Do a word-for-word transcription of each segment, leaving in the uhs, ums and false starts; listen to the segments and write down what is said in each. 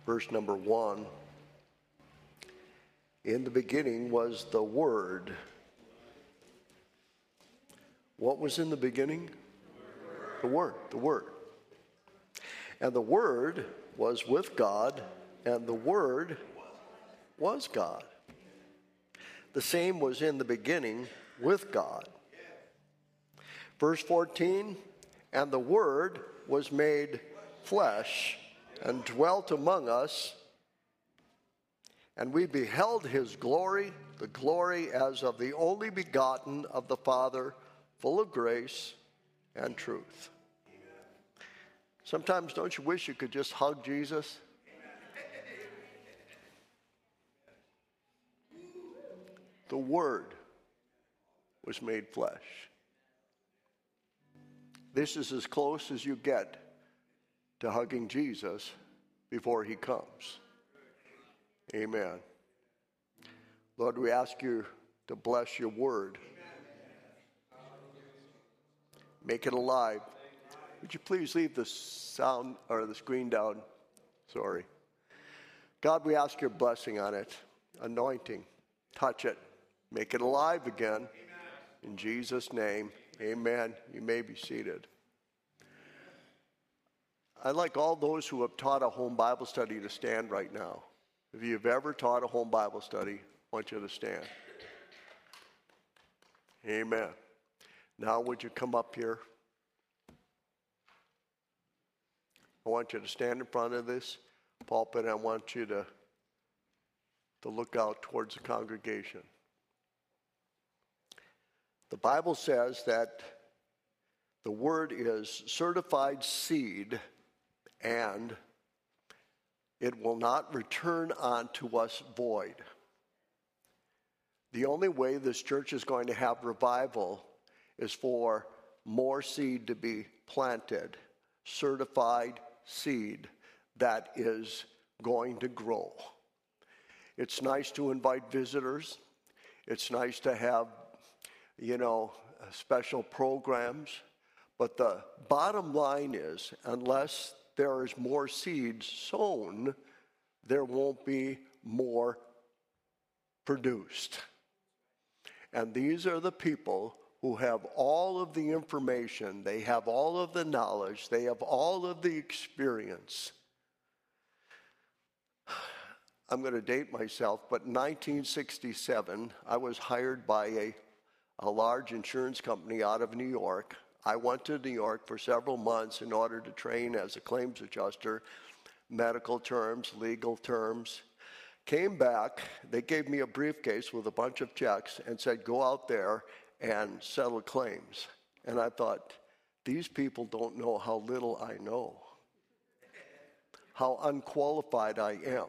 verse number one. In the beginning was the Word. What was in the beginning? The Word, the Word. And the Word was with God, and the Word was God. The same was in the beginning with God. Verse fourteen, and the Word was made flesh and dwelt among us, and we beheld his glory, the glory as of the only begotten of the Father, full of grace and truth. Sometimes don't you wish you could just hug Jesus? The Word was made flesh. This is as close as you get to hugging Jesus before he comes. Amen. Lord, we ask you to bless your word. Make it alive. Would you please leave the sound or the screen down? Sorry. God, we ask your blessing on it. Anointing. Touch it. Make it alive again. In Jesus' name, amen. You may be seated. I'd like all those who have taught a home Bible study to stand right now. If you've ever taught a home Bible study, I want you to stand. Amen. Now would you come up here? I want you to stand in front of this pulpit. I want you to, to look out towards the congregation. The Bible says that the word is certified seed, and it will not return unto us void. The only way this church is going to have revival is for more seed to be planted, certified seed that is going to grow. It's nice to invite visitors. It's nice to have, you know, special programs. But the bottom line is, unless there is more seed sown, there won't be more produced. And these are the people who have all of the information, they have all of the knowledge, they have all of the experience. I'm going to date myself, but in nineteen sixty-seven, I was hired by a, a large insurance company out of New York. I went to New York for several months in order to train as a claims adjuster, medical terms, legal terms. Came back, they gave me a briefcase with a bunch of checks and said, go out there and settle claims. And I thought, these people don't know how little I know, how unqualified I am.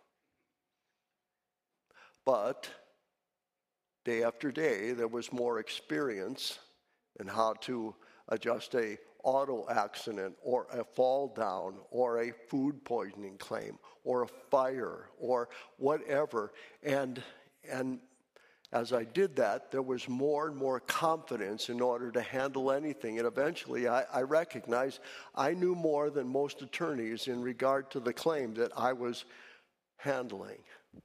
But day after day, there was more experience in how to adjust a auto accident or a fall down or a food poisoning claim or a fire or whatever. And, and as I did that, there was more and more confidence in order to handle anything. And eventually I, I recognized I knew more than most attorneys in regard to the claim that I was handling.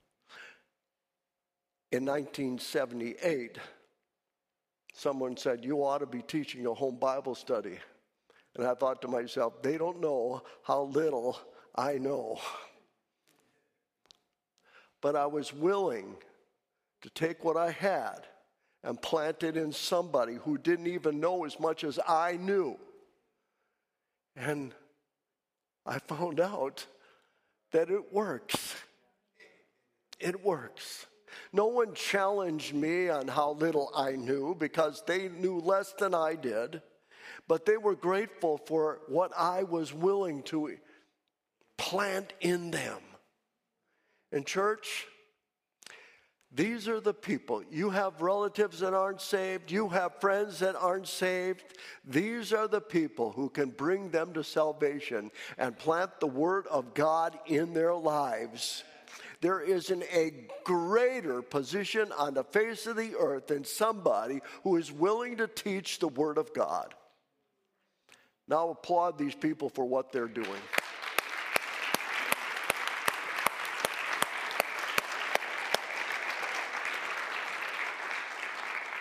In nineteen seventy-eight, someone said, you ought to be teaching a home Bible study. And I thought to myself, they don't know how little I know. But I was willing to take what I had and plant it in somebody who didn't even know as much as I knew. And I found out that it works. It works. No one challenged me on how little I knew because they knew less than I did, but they were grateful for what I was willing to plant in them. In church, these are the people. You have relatives that aren't saved. You have friends that aren't saved. These are the people who can bring them to salvation and plant the word of God in their lives. There isn't a greater position on the face of the earth than somebody who is willing to teach the Word of God. Now applaud these people for what they're doing.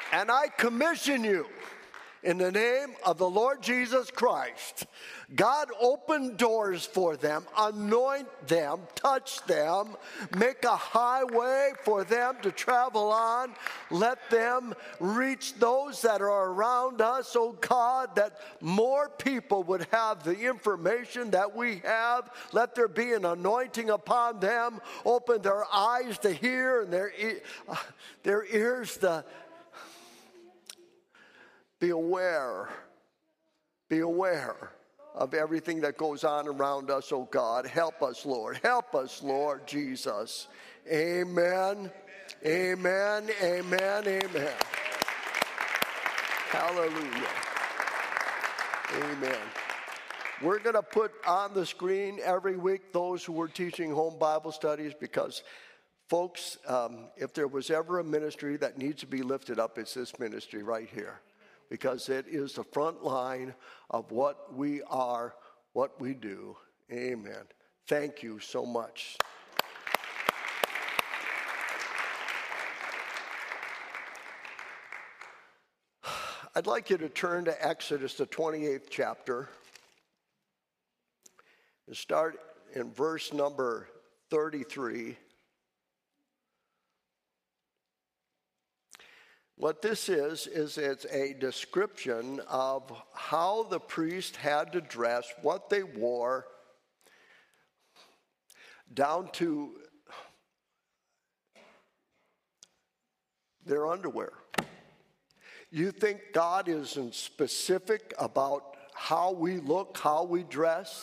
And I commission you in the name of the Lord Jesus Christ. God, open doors for them, anoint them, touch them, make a highway for them to travel on. Let them reach those that are around us, oh God, that more people would have the information that we have. Let there be an anointing upon them. Open their eyes to hear and their, e- uh, their ears to be aware, be aware of everything that goes on around us, oh God. Help us, Lord. Help us, Lord Jesus. Amen. Amen. Amen. Amen. Hallelujah. Amen. We're going to put on the screen every week those who were teaching home Bible studies because, folks, um, if there was ever a ministry that needs to be lifted up, it's this ministry right here. Because it is the front line of what we are, what we do. Amen. Thank you so much. I'd like you to turn to Exodus, the twenty-eighth chapter, and start in verse number thirty-three. What this is, is it's a description of how the priest had to dress, what they wore, down to their underwear. You think God isn't specific about how we look, how we dress?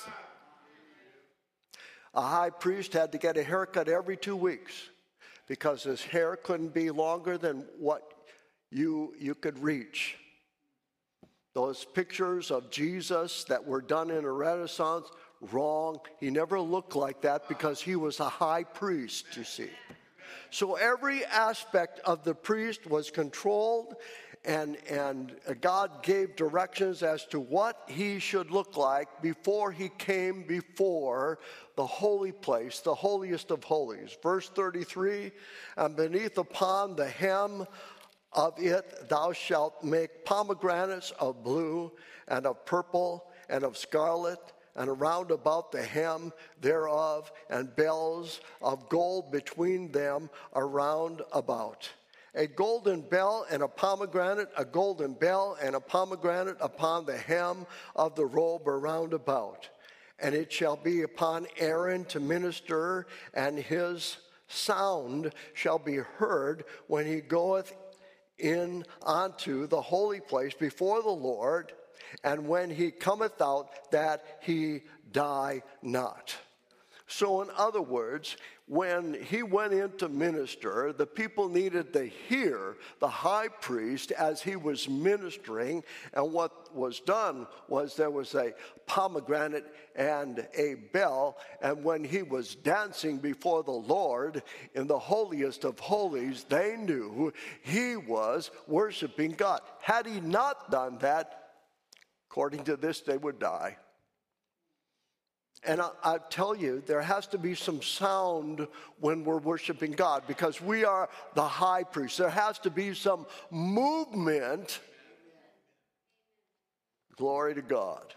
A high priest had to get a haircut every two weeks because his hair couldn't be longer than what You, you could reach. Those pictures of Jesus that were done in a Renaissance, wrong. He never looked like that because he was a high priest, you see. So every aspect of the priest was controlled, and, and God gave directions as to what he should look like before he came before the holy place, the holiest of holies. Verse thirty-three, and beneath upon the hem of it thou shalt make pomegranates of blue and of purple and of scarlet, and around about the hem thereof, and bells of gold between them around about. A golden bell and a pomegranate, a golden bell and a pomegranate upon the hem of the robe around about. And it shall be upon Aaron to minister, and his sound shall be heard when he goeth in unto the holy place before the Lord, and when he cometh out, that he die not. So in other words, when he went in to minister, the people needed to hear the high priest as he was ministering, and what was done was there was a pomegranate and a bell, and when he was dancing before the Lord in the holiest of holies, they knew he was worshiping God. Had he not done that, according to this, they would die. And I, I tell you, there has to be some sound when we're worshiping God because we are the high priest. There has to be some movement. Glory to God.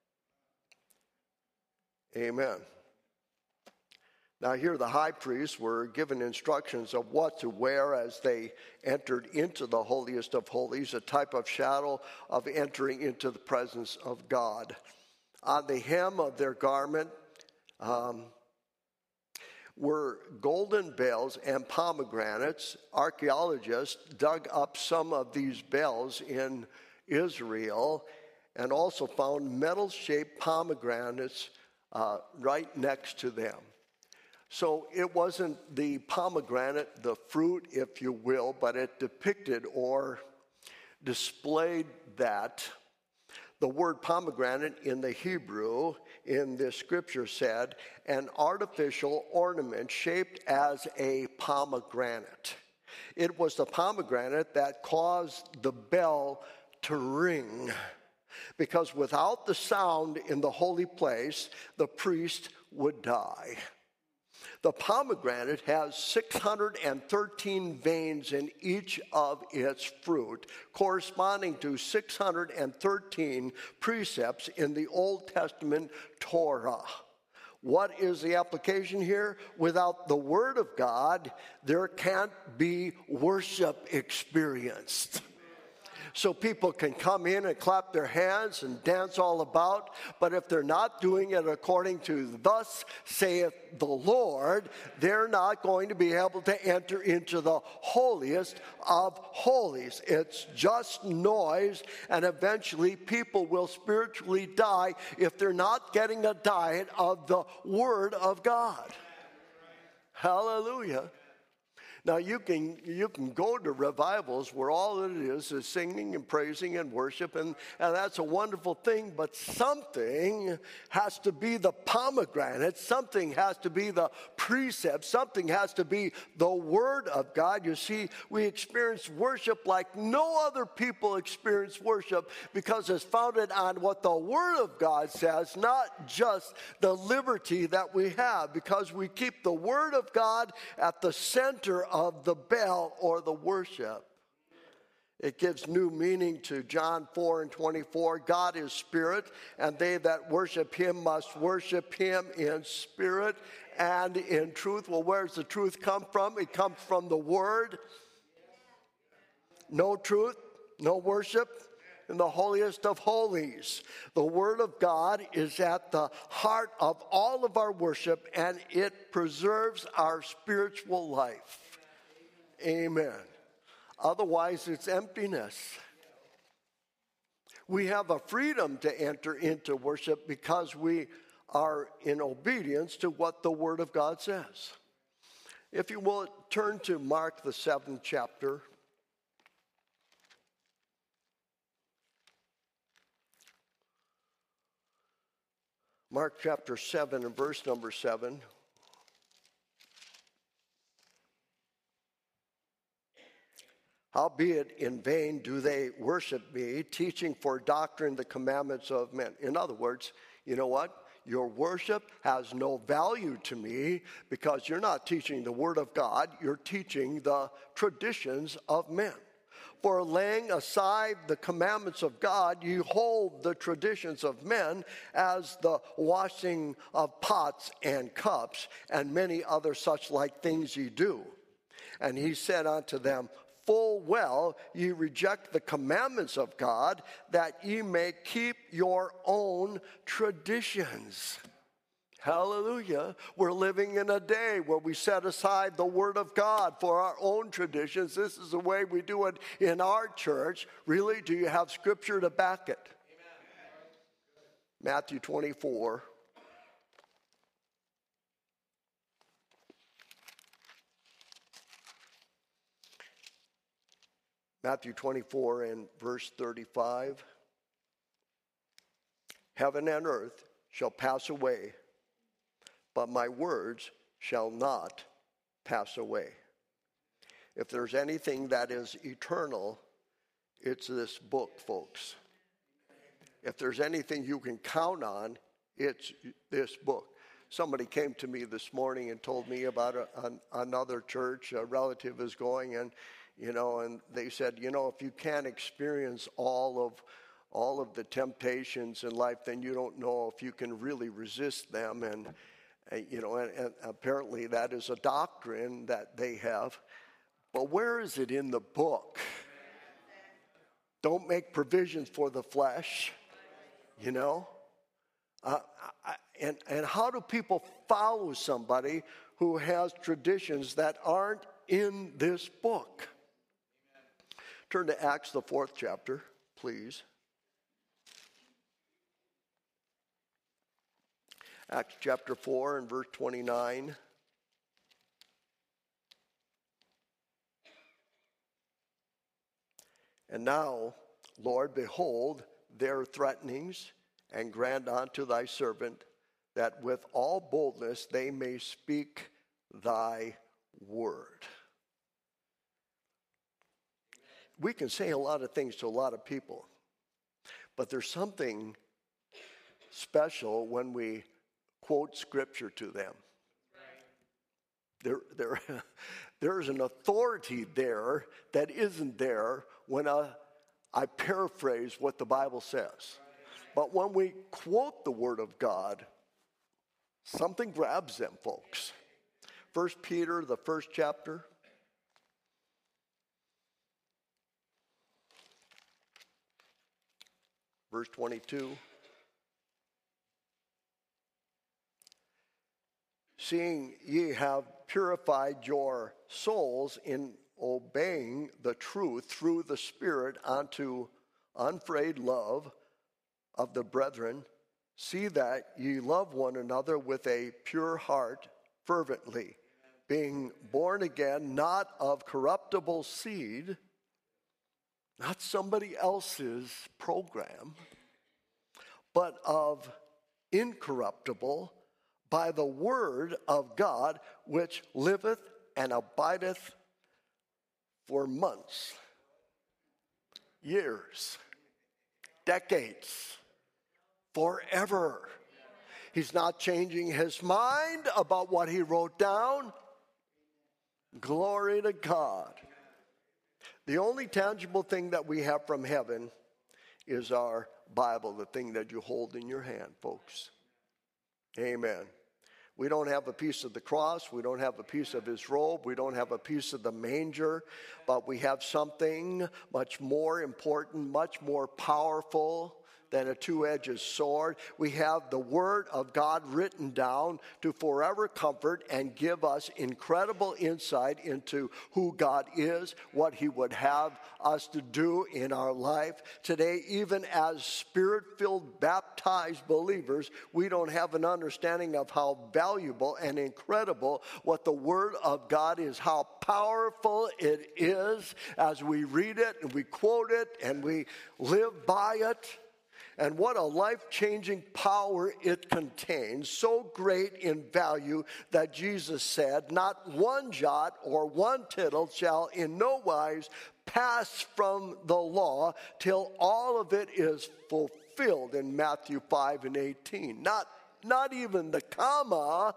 Amen. Now here the high priests were given instructions of what to wear as they entered into the holiest of holies, a type of shadow of entering into the presence of God. On the hem of their garment um, were golden bells and pomegranates. Archaeologists dug up some of these bells in Israel and also found metal-shaped pomegranates uh, right next to them. So it wasn't the pomegranate, the fruit, if you will, but it depicted or displayed that. The word pomegranate in the Hebrew in this scripture said, an artificial ornament shaped as a pomegranate. It was the pomegranate that caused the bell to ring, because without the sound in the holy place, the priest would die. The pomegranate has six hundred thirteen veins in each of its fruit, corresponding to six hundred thirteen precepts in the Old Testament Torah. What is the application here? Without the Word of God, there can't be worship experienced. So people can come in and clap their hands and dance all about, but if they're not doing it according to thus saith the Lord, they're not going to be able to enter into the holiest of holies. It's just noise, and eventually people will spiritually die if they're not getting a diet of the Word of God. Hallelujah. Now, you can you can go to revivals where all it is is singing and praising and worship, and, and that's a wonderful thing, but something has to be the pomegranate, something has to be the precept, something has to be the Word of God. You see, we experience worship like no other people experience worship because it's founded on what the Word of God says, not just the liberty that we have, because we keep the Word of God at the center of the bell or the worship. It gives new meaning to John four and twenty-four. God is spirit, and they that worship him must worship him in spirit and in truth. Well, where does the truth come from? It comes from the Word. No truth, no worship in the holiest of holies. The Word of God is at the heart of all of our worship, and it preserves our spiritual life. Amen. Otherwise, it's emptiness. We have a freedom to enter into worship because we are in obedience to what the Word of God says. If you will, turn to Mark, the seventh chapter. Mark chapter seven and verse number seven. Howbeit in vain do they worship me, teaching for doctrine the commandments of men. In other words, you know what? Your worship has no value to me because you're not teaching the Word of God. You're teaching the traditions of men. For laying aside the commandments of God, you hold the traditions of men, as the washing of pots and cups, and many other such like things ye do. And he said unto them, full well ye reject the commandments of God, that ye may keep your own traditions. Hallelujah. We're living in a day where we set aside the Word of God for our own traditions. This is the way we do it in our church. Really, do you have Scripture to back it? Amen. Matthew twenty-four. Matthew twenty-four and verse thirty-five. Heaven and earth shall pass away, but my words shall not pass away. If there's anything that is eternal, it's this book, folks. If there's anything you can count on, it's this book. Somebody came to me this morning and told me about a, an, another church a relative is going, and you know, and they said, you know, if you can't experience all of all of the temptations in life, then you don't know if you can really resist them. And, uh, you know, and, and apparently that is a doctrine that they have. But where is it in the book? Don't make provisions for the flesh, you know. Uh, I, and, and how do people follow somebody who has traditions that aren't in this book? Turn to Acts, the fourth chapter, please. Acts chapter four and verse twenty-nine. And now, Lord, behold their threatenings, and grant unto thy servant that with all boldness they may speak thy word. We can say a lot of things to a lot of people, but there's something special when we quote Scripture to them. There, there, there's an authority there that isn't there when I, I paraphrase what the Bible says. But when we quote the Word of God, something grabs them, folks. First Peter, the first chapter. Verse twenty-two. Seeing ye have purified your souls in obeying the truth through the Spirit unto unfeigned love of the brethren, see that ye love one another with a pure heart fervently, being born again, not of corruptible seed, not somebody else's program, but of incorruptible, by the word of God, which liveth and abideth for months, years, decades, forever. He's not changing his mind about what he wrote down. Glory to God. The only tangible thing that we have from heaven is our Bible, the thing that you hold in your hand, folks. Amen. We don't have a piece of the cross. We don't have a piece of his robe. We don't have a piece of the manger. But we have something much more important, much more powerful than a two-edged sword. We have the Word of God written down to forever comfort and give us incredible insight into who God is, what he would have us to do in our life. Today, even as Spirit-filled, baptized believers, we don't have an understanding of how valuable and incredible what the Word of God is, how powerful it is as we read it and we quote it and we live by it. And what a life-changing power it contains, so great in value that Jesus said, not one jot or one tittle shall in no wise pass from the law till all of it is fulfilled in Matthew five and eighteen. Not, not even the comma.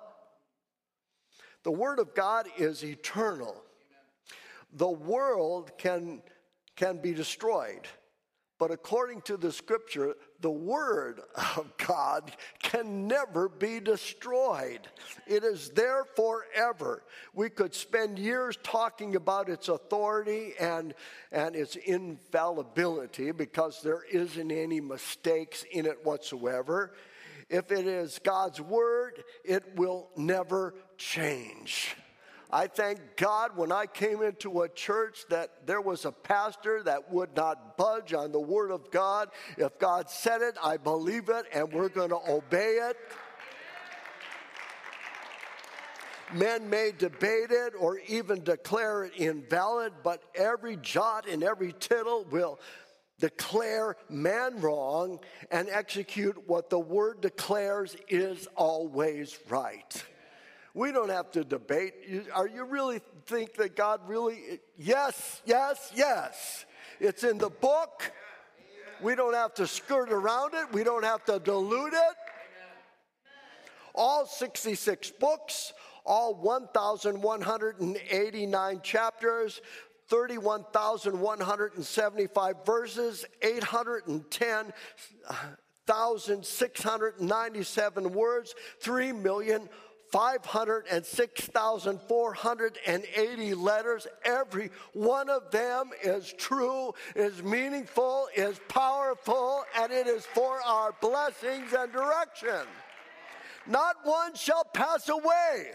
The Word of God is eternal. The world can, can be destroyed. But according to the Scripture, the Word of God can never be destroyed. It is there forever. We could spend years talking about its authority and, and its infallibility because there isn't any mistakes in it whatsoever. If it is God's Word, it will never change. I thank God when I came into a church that there was a pastor that would not budge on the Word of God. If God said it, I believe it, and we're going to obey it. Men may debate it or even declare it invalid, but every jot and every tittle will declare man wrong and execute what the Word declares is always right. We don't have to debate. Are you really think that God really, yes, yes, yes. It's in the book. We don't have to skirt around it. We don't have to dilute it. All sixty-six books, all one thousand one hundred eighty-nine chapters, thirty-one thousand one hundred seventy-five verses, eight hundred ten thousand six hundred ninety-seven words, three million five hundred six thousand four hundred eighty letters. Every one of them is true, is meaningful, is powerful, and it is for our blessings and direction. Not one shall pass away.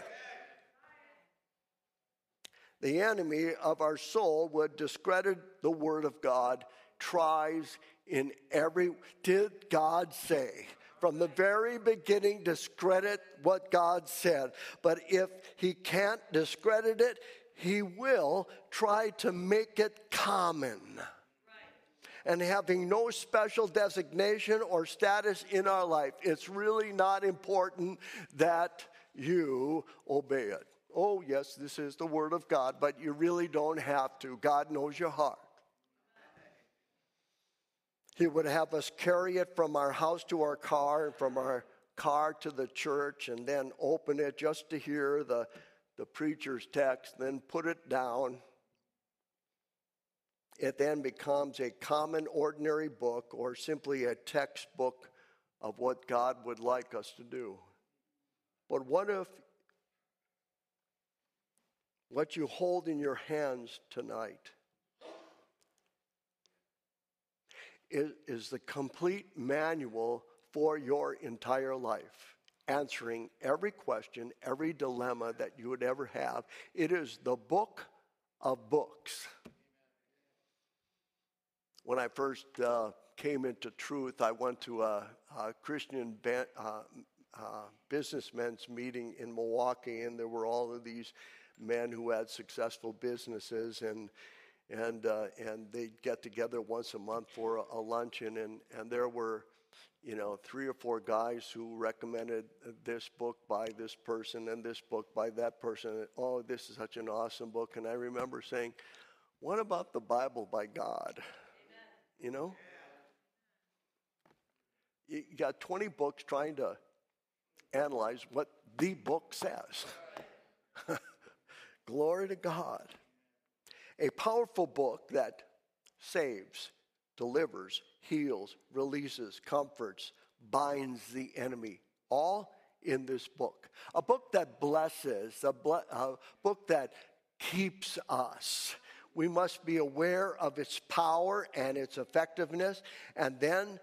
The enemy of our soul would discredit the Word of God, tries in every, did God say? From the very beginning, discredit what God said. But if he can't discredit it, he will try to make it common. Right. And having no special designation or status in our life, it's really not important that you obey it. Oh, yes, this is the Word of God, but you really don't have to. God knows your heart. He would have us carry it from our house to our car and from our car to the church and then open it just to hear the the preacher's text, then put it down. It then becomes a common, ordinary book or simply a textbook of what God would like us to do. But what if what you hold in your hands tonight is, is the complete manual for your entire life, answering every question, every dilemma that you would ever have? It is the book of books. When I first uh, came into truth, I went to a, a Christian ba- uh, uh, businessmen's meeting in Milwaukee, and there were all of these men who had successful businesses, and and uh, and they'd get together once a month for a, a luncheon, and, and there were, you know, three or four guys who recommended this book by this person and this book by that person. And, oh, this is such an awesome book. And I remember saying, what about the Bible by God? You know? You got twenty books trying to analyze what the book says. Glory to God. A powerful book that saves, delivers, heals, releases, comforts, binds the enemy. All in this book. A book that blesses, a, ble- a book that keeps us. We must be aware of its power and its effectiveness, and then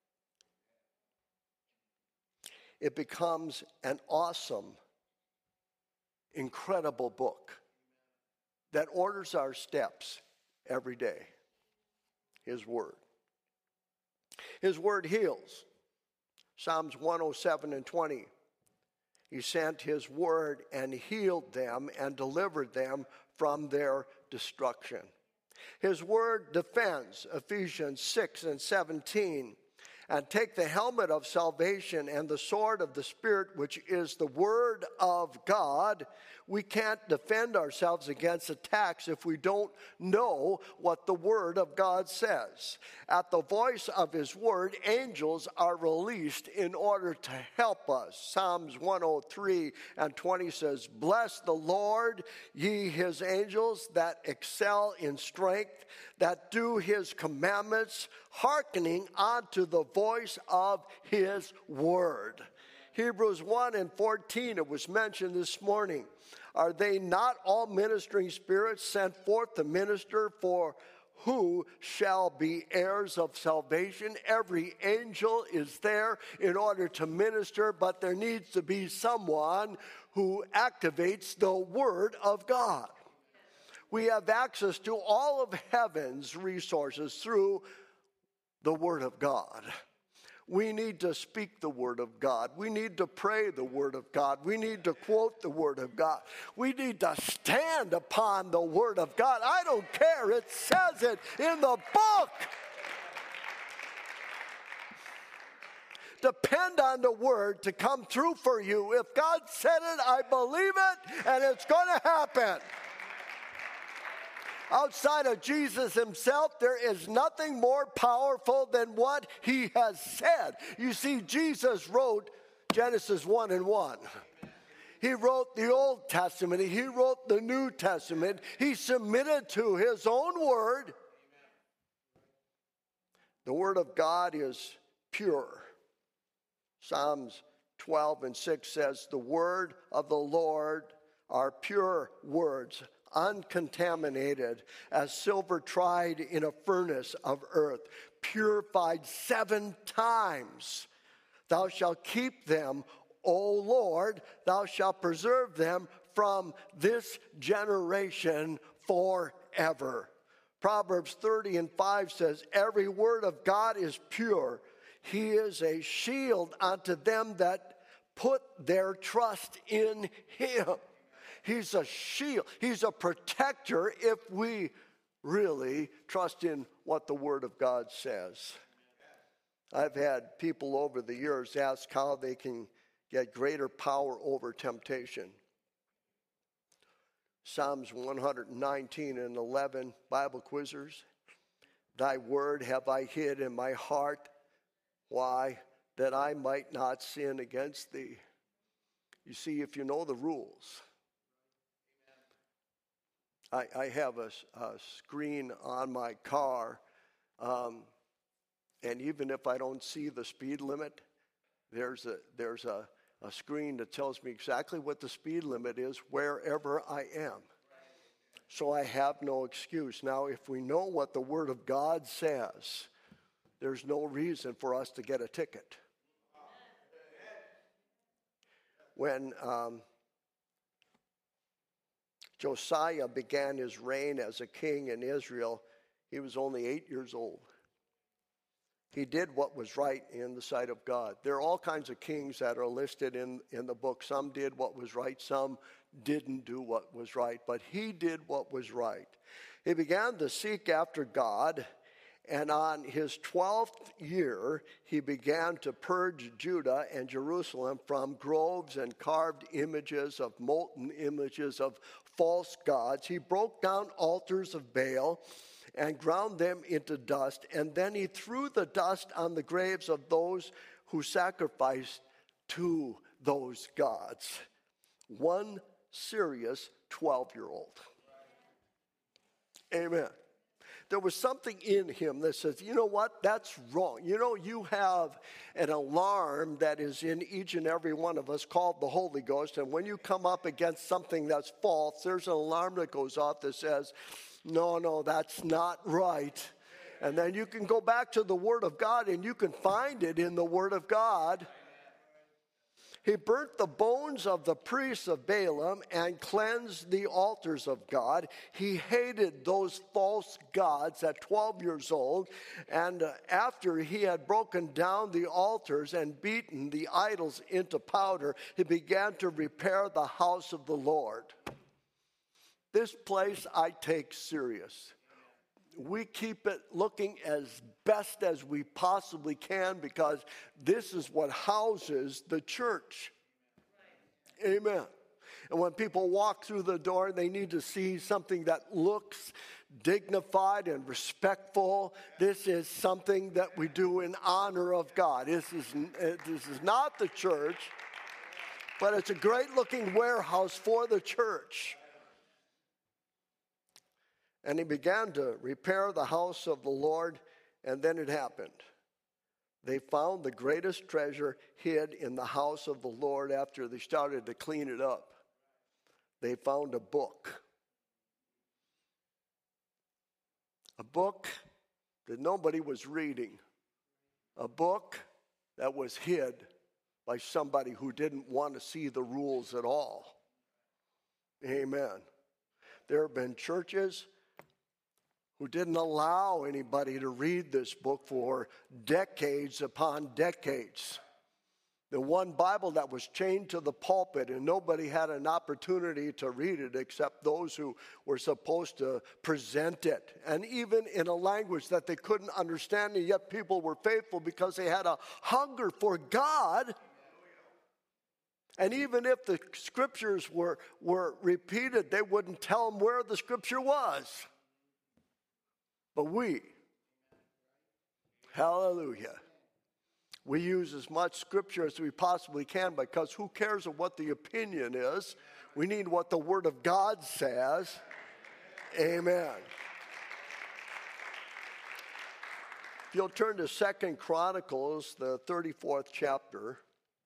it becomes an awesome, incredible book that orders our steps every day. His Word. His Word heals. Psalms one oh seven and twenty. He sent His Word and healed them and delivered them from their destruction. His Word defends, Ephesians six and seventeen. And take the helmet of salvation and the sword of the Spirit, which is the Word of God. We can't defend ourselves against attacks if we don't know what the Word of God says. At the voice of His Word, angels are released in order to help us. Psalms one oh three and twenty says, bless the Lord, ye His angels that excel in strength, that do His commandments, hearkening unto the voice of His Word. Hebrews one and fourteen, it was mentioned this morning. Are they not all ministering spirits sent forth to minister for who shall be heirs of salvation? Every angel is there in order to minister, but there needs to be someone who activates the Word of God. We have access to all of heaven's resources through the Word of God. We need to speak the Word of God. We need to pray the Word of God. We need to quote the Word of God. We need to stand upon the Word of God. I don't care. It says it in the book. Depend on the Word to come through for you. If God said it, I believe it, and it's going to happen. Outside of Jesus Himself, there is nothing more powerful than what He has said. You see, Jesus wrote Genesis one and one. He wrote the Old Testament. He wrote the New Testament. He submitted to His own Word. The Word of God is pure. Psalms twelve and six says, the Word of the Lord are pure words, uncontaminated, as silver tried in a furnace of earth, purified seven times. Thou shalt keep them, O Lord, thou shalt preserve them from this generation forever. Proverbs thirty and five says, every word of God is pure. He is a shield unto them that put their trust in Him. He's a shield. He's a protector if we really trust in what the Word of God says. I've had people over the years ask how they can get greater power over temptation. Psalms one nineteen and eleven, Bible quizzers. Thy word have I hid in my heart. Why? That I might not sin against thee. You see, if you know the rules, I, I have a, a screen on my car, um, and even if I don't see the speed limit, there's a there's a, a screen that tells me exactly what the speed limit is wherever I am. So I have no excuse. Now, if we know what the Word of God says, there's no reason for us to get a ticket. When um, Josiah began his reign as a king in Israel, he was only eight years old. He did what was right in the sight of God. There are all kinds of kings that are listed in, in the book. Some did what was right, some didn't do what was right, but he did what was right. He began to seek after God, and on his twelfth year, he began to purge Judah and Jerusalem from groves and carved images of molten images of false gods. He broke down altars of Baal and ground them into dust, and then he threw the dust on the graves of those who sacrificed to those gods. One serious twelve-year-old. Amen. There was something in him that says, you know what, that's wrong. You know, you have an alarm that is in each and every one of us called the Holy Ghost, and when you come up against something that's false, there's an alarm that goes off that says, no, no, that's not right. And then you can go back to the Word of God, and you can find it in the Word of God. He burnt the bones of the priests of Balaam and cleansed the altars of God. He hated those false gods at twelve years old. And uh, after he had broken down the altars and beaten the idols into powder, he began to repair the house of the Lord. This place I take serious. We keep it looking as best as we possibly can because this is what houses the church. Amen. And when people walk through the door, they need to see something that looks dignified and respectful. This is something that we do in honor of God. This is, this is not the church, but it's a great-looking warehouse for the church. And he began to repair the house of the Lord, and then it happened. They found the greatest treasure hid in the house of the Lord after they started to clean it up. They found a book. A book that nobody was reading. A book that was hid by somebody who didn't want to see the rules at all. Amen. There have been churches who didn't allow anybody to read this book for decades upon decades. The one Bible that was chained to the pulpit, and nobody had an opportunity to read it except those who were supposed to present it. And even in a language that they couldn't understand, and yet people were faithful because they had a hunger for God. And even if the scriptures were, were repeated, they wouldn't tell them where the scripture was. But we, hallelujah, we use as much scripture as we possibly can because who cares what the opinion is? We need what the Word of God says. Amen. If you'll turn to Second Chronicles, the thirty-fourth chapter.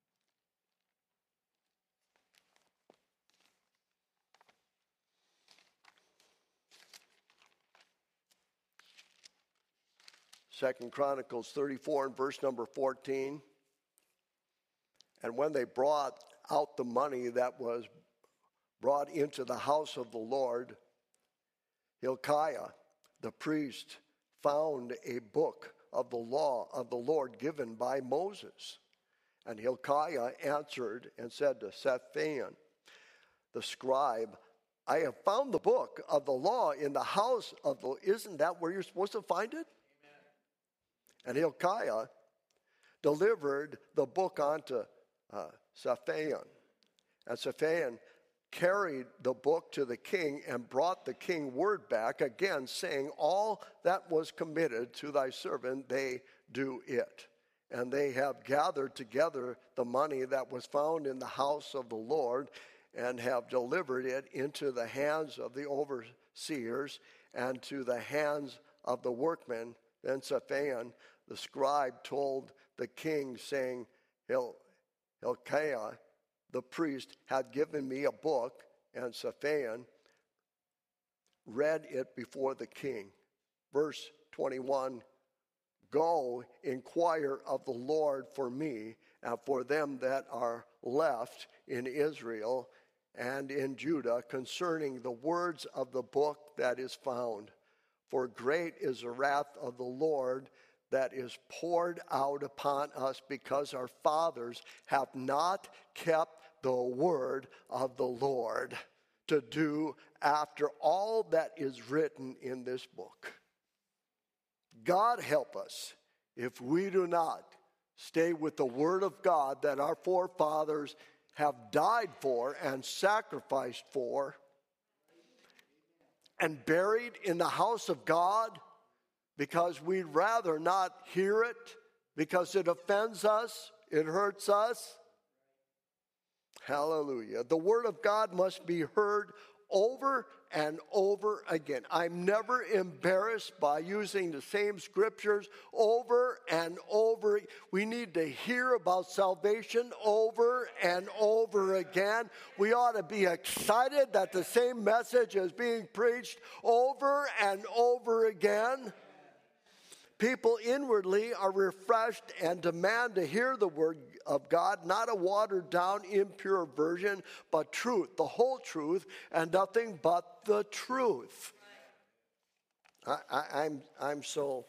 Second Chronicles thirty-four and verse number fourteen. And when they brought out the money that was brought into the house of the Lord, Hilkiah, the priest, found a book of the law of the Lord given by Moses. And Hilkiah answered and said to Shaphan, the scribe, I have found the book of the law in the house of the, isn't that where you're supposed to find it? And Hilkiah delivered the book unto uh, Shaphan. And Shaphan carried the book to the king and brought the king word back again, saying, all that was committed to thy servant, they do it. And they have gathered together the money that was found in the house of the Lord and have delivered it into the hands of the seers, and to the hands of the workmen. Then Shaphan, the scribe, told the king, saying, Hil- Hilkiah, the priest, had given me a book, and Shaphan read it before the king. Verse twenty-one, Go, inquire of the Lord for me, and for them that are left in Israel and in Judah, concerning the words of the book that is found. For great is the wrath of the Lord that is poured out upon us, because our fathers have not kept the word of the Lord to do after all that is written in this book. God help us if we do not stay with the word of God that our forefathers have died for and sacrificed for and buried in the house of God, because we'd rather not hear it because it offends us, it hurts us. Hallelujah. The word of God must be heard over and over again. I'm never embarrassed by using the same scriptures over and over. We need to hear about salvation over and over again. We ought to be excited that the same message is being preached over and over again. People inwardly are refreshed and demand to hear the word of God, not a watered down, impure version, but truth, the whole truth, and nothing but the truth. I, I, I'm, I'm so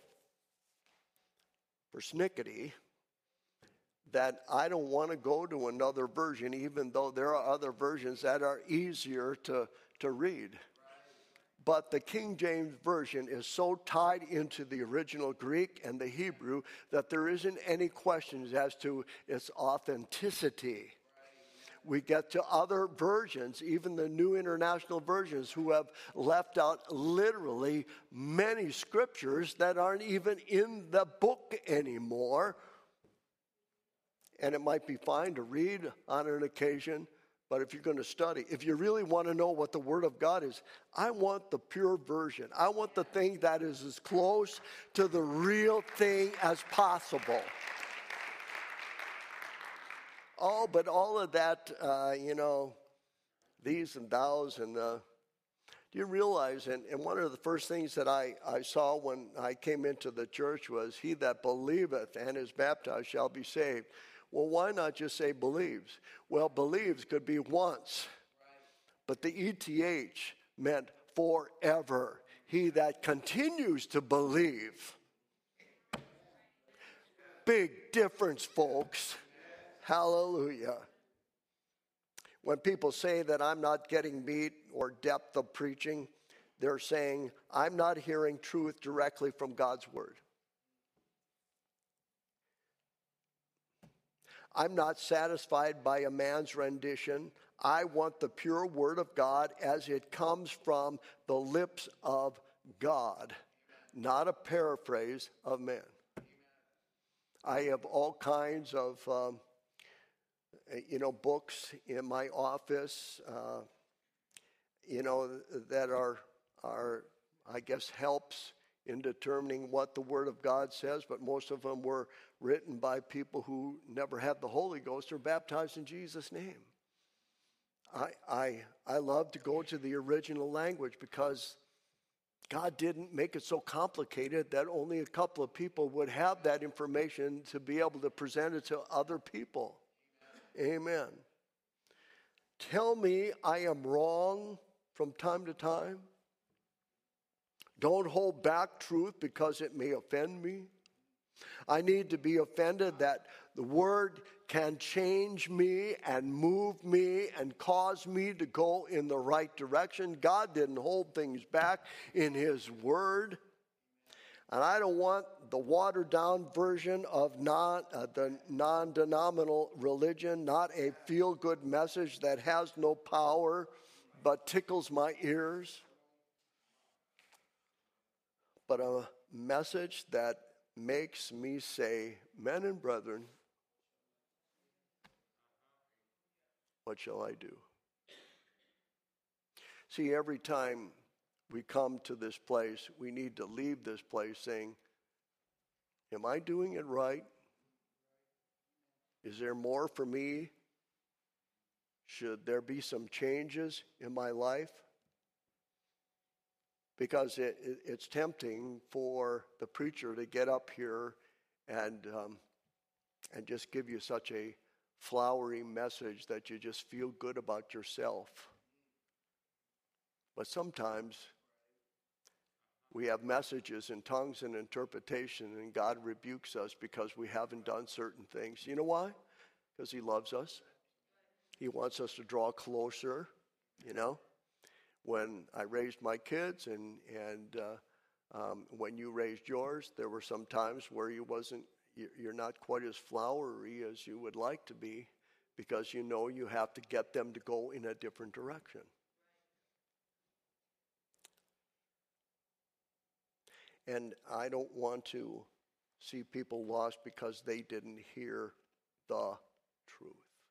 persnickety that I don't want to go to another version, even though there are other versions that are easier to, to read. But the King James Version is so tied into the original Greek and the Hebrew that there isn't any questions as to its authenticity. We get to other versions, even the New International Versions, who have left out literally many scriptures that aren't even in the book anymore. And it might be fine to read on an occasion, but if you're going to study, if you really want to know what the Word of God is, I want the pure version. I want the thing that is as close to the real thing as possible. Oh, but all of that, uh, you know, these and thous, and uh, do you realize, and, and one of the first things that I, I saw when I came into the church was, he that believeth and is baptized shall be saved. Well, why not just say believes? Well, believes could be once, but the E T H meant forever. He that continues to believe. Big difference, folks. Hallelujah. When people say that I'm not getting meat or depth of preaching, they're saying I'm not hearing truth directly from God's word. I'm not satisfied by a man's rendition. I want the pure word of God as it comes from the lips of God, not a paraphrase of man. I have all kinds of, um, you know, books in my office, uh, you know, that are, are, I guess, helps in determining what the Word of God says, but most of them were written by people who never had the Holy Ghost or baptized in Jesus' name. I, I, I love to go to the original language because God didn't make it so complicated that only a couple of people would have that information to be able to present it to other people. Amen. Amen. Tell me I am wrong from time to time. Don't hold back truth because it may offend me. I need to be offended that the word can change me and move me and cause me to go in the right direction. God didn't hold things back in his word. And I don't want the watered-down version of non, uh, the non-denominational religion, not a feel-good message that has no power but tickles my ears, but a message that makes me say, men and brethren, what shall I do? See, every time we come to this place, we need to leave this place saying, am I doing it right? Is there more for me? Should there be some changes in my life? Because it, it, it's tempting for the preacher to get up here and um, and just give you such a flowery message that you just feel good about yourself. But sometimes we have messages in tongues and interpretation, and God rebukes us because we haven't done certain things. You know why? Because He loves us. He wants us to draw closer, you know. When I raised my kids and, and uh, um, when you raised yours, there were some times where you wasn't, you're not quite as flowery as you would like to be because you know you have to get them to go in a different direction. And I don't want to see people lost because they didn't hear the truth.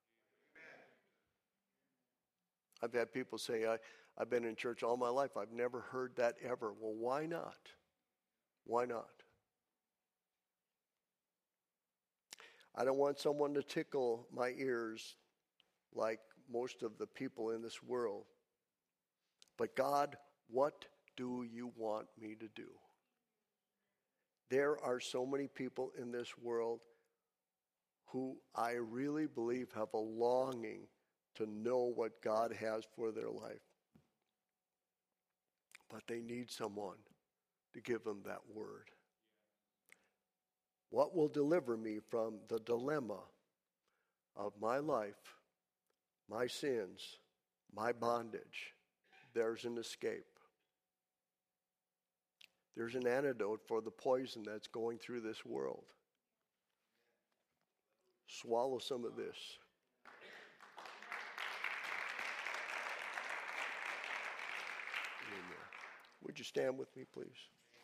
I've had people say, I, I've been in church all my life. I've never heard that ever. Well, why not? Why not? I don't want someone to tickle my ears like most of the people in this world. But God, what do you want me to do? There are so many people in this world who I really believe have a longing to know what God has for their life. But they need someone to give them that word. What will deliver me from the dilemma of my life, my sins, my bondage? There's an escape. There's an antidote for the poison that's going through this world. Swallow some of this. Amen. Would you stand with me, please?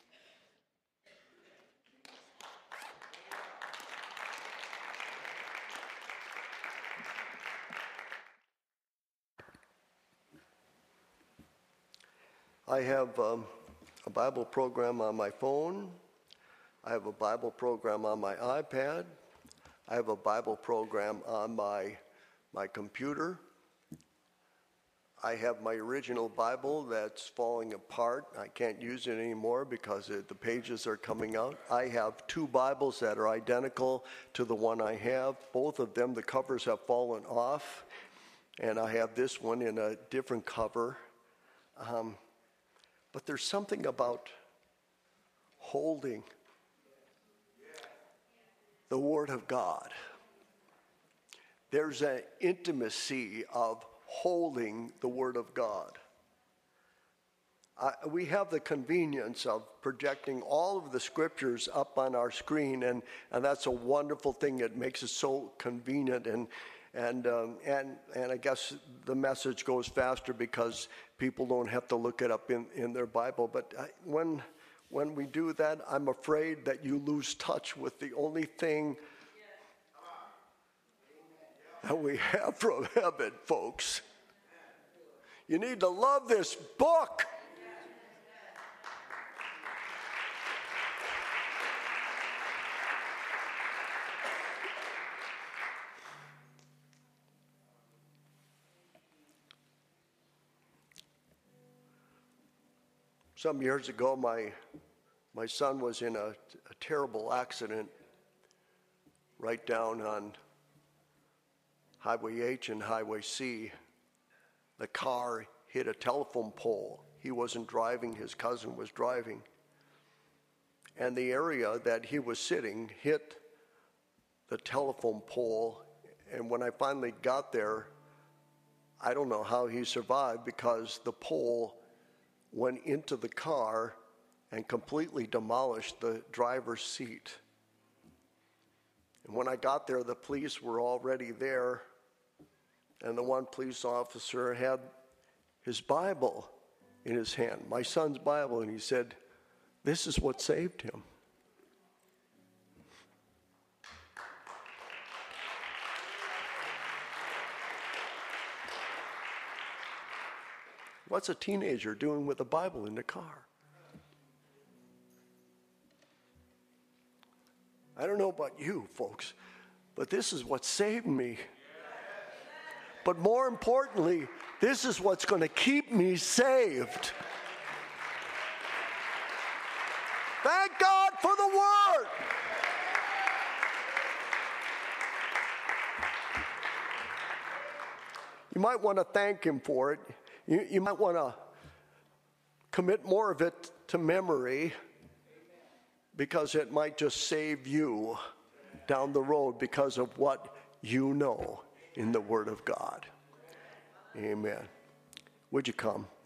I have um, a Bible program on my phone. I have a Bible program on my iPad. I have a Bible program on my, my computer. I have my original Bible that's falling apart. I can't use it anymore because it, the pages are coming out. I have two Bibles that are identical to the one I have. Both of them, the covers have fallen off. And I have this one in a different cover. Um, but there's something about holding the Word of God. There's an intimacy of holding the Word of God. Uh, we have the convenience of projecting all of the scriptures up on our screen, and, and that's a wonderful thing. It makes it so convenient, and and um, and and I guess the message goes faster because people don't have to look it up in, in their Bible. But I, when when we do that, I'm afraid that you lose touch with the only thing that we have from heaven, folks. You need to love this book. Some years ago, my my son was in a, a terrible accident right down on Highway H and Highway C. The car hit a telephone pole. He wasn't driving, his cousin was driving. And the area that he was sitting hit the telephone pole. And when I finally got there, I don't know how he survived because the pole went into the car and completely demolished the driver's seat. And when I got there, the police were already there, and the one police officer had his Bible in his hand, my son's Bible, and he said, "This is what saved him." What's a teenager doing with a Bible in the car? I don't know about you, folks, but this is what saved me. But more importantly, this is what's going to keep me saved. Thank God for the Word. You might want to thank Him for it. You, you might want to commit more of it to memory, because it might just save you down the road because of what you know in the Word of God. Amen. Would you come?